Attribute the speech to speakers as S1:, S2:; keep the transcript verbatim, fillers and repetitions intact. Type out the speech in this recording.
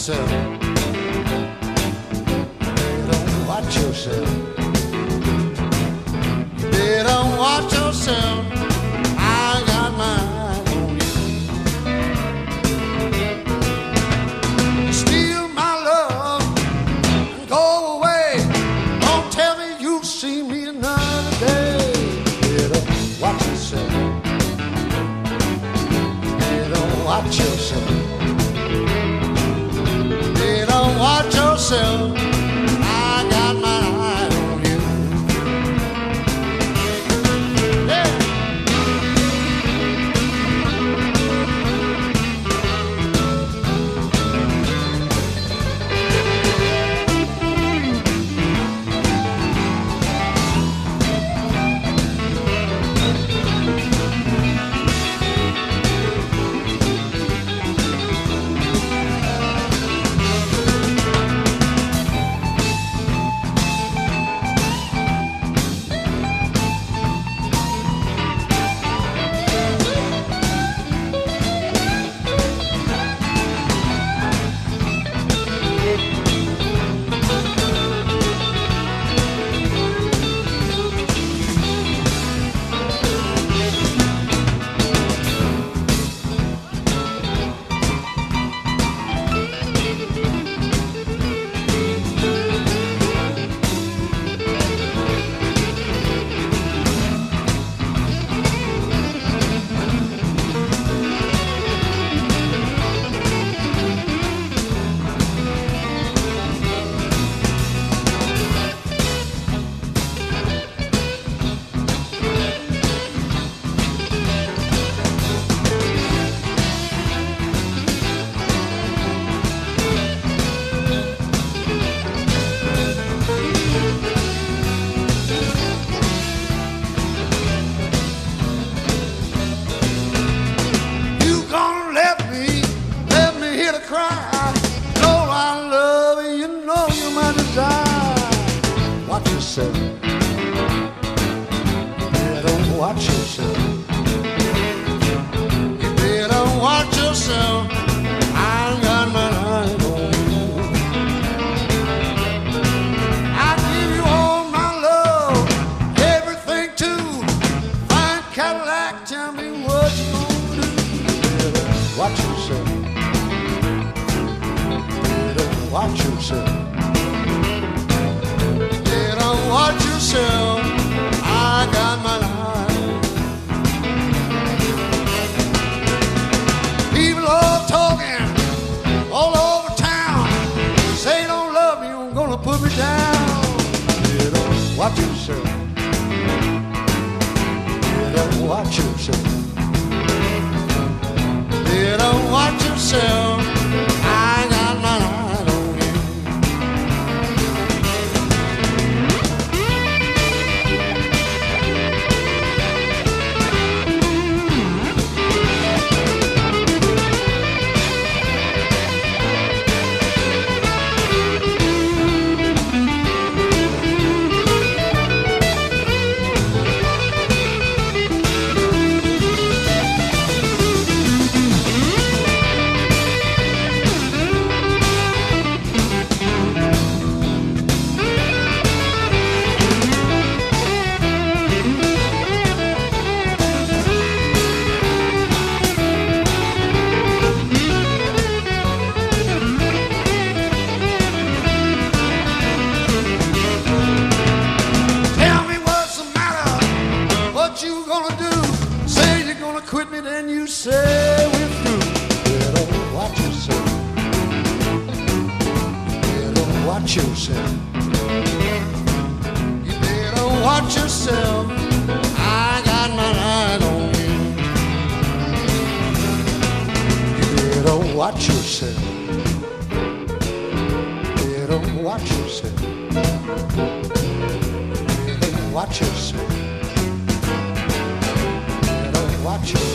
S1: yourself. You better watch yourself. You better watch yourself. I got my eye on you. You steal my love and go away. Don't tell me you'll see me another day. You better watch yourself. You better watch yourself. You better watch yourself. I got my eye on you. Yeah. Watch yourself. You better watch yourself. You better watch yourself. I got my eye on you. I give you all my love, everything too. Fine Cadillac, tell me what you gonna do. You better watch yourself. You better watch yourself. Watch yourself, I got my eye. People all talking all over town, say don't love me, you're gonna put me down. You don't watch yourself. You don't watch yourself. You don't watch yourself. I got my eye. Quit me, then you say we're through. You better watch yourself. You better watch yourself. You better watch yourself. I got my eye on you. You better watch yourself. You better watch yourself. You better watch yourself. You better watch yourself.